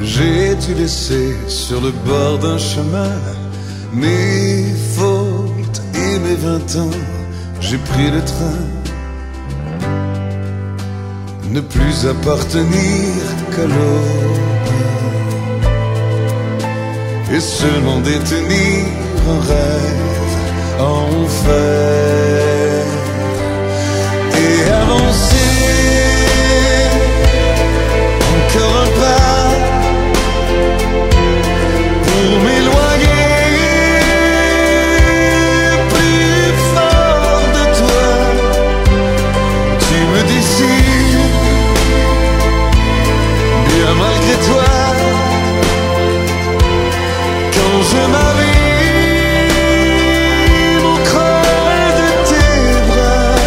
J'ai dû laisser sur le bord d'un chemin mes fautes et mes 20 ans. J'ai pris le train, ne plus appartenir qu'à l'aube, et seulement détenir un rêve en fer, et avancer encore un pas pour m'éloigner plus fort de toi. Tu me décides bien malgré toi. Quand je m'abîme au creux de tes bras,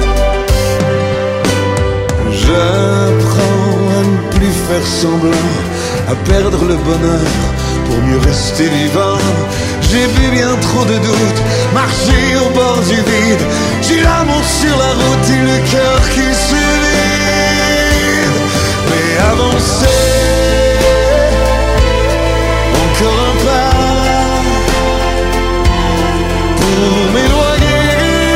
j'apprends à ne plus faire semblant, à perdre le bonheur pour mieux rester vivant. J'ai vu bien trop de doutes, marché au bord du vide. J'ai l'amour sur la route et le cœur qui se vide. Mais avancer encore un pas pour m'éloigner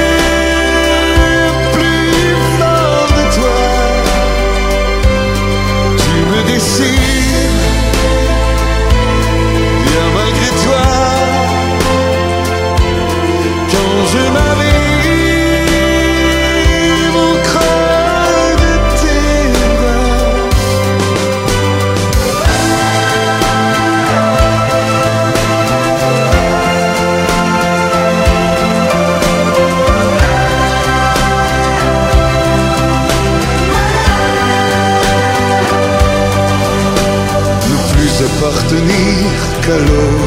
plus fort de toi. Tu me décides bien malgré toi. Quand je m'abîme au creux de tes bras. Ne plus appartenir qu'à l'eau,